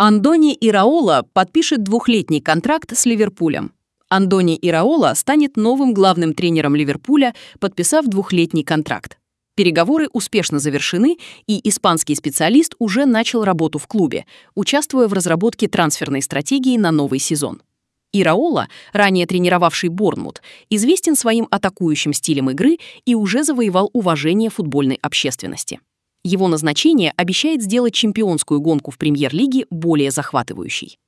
Андони Ираола подпишет двухлетний контракт с Ливерпулем. Андони Ираола станет новым главным тренером Ливерпуля, подписав двухлетний контракт. Переговоры успешно завершены, и испанский специалист уже начал работу в клубе, участвуя в разработке трансферной стратегии на новый сезон. Ираола, ранее тренировавший Борнмут, известен своим атакующим стилем игры и уже завоевал уважение футбольной общественности. Его назначение обещает сделать чемпионскую гонку в премьер-лиге более захватывающей.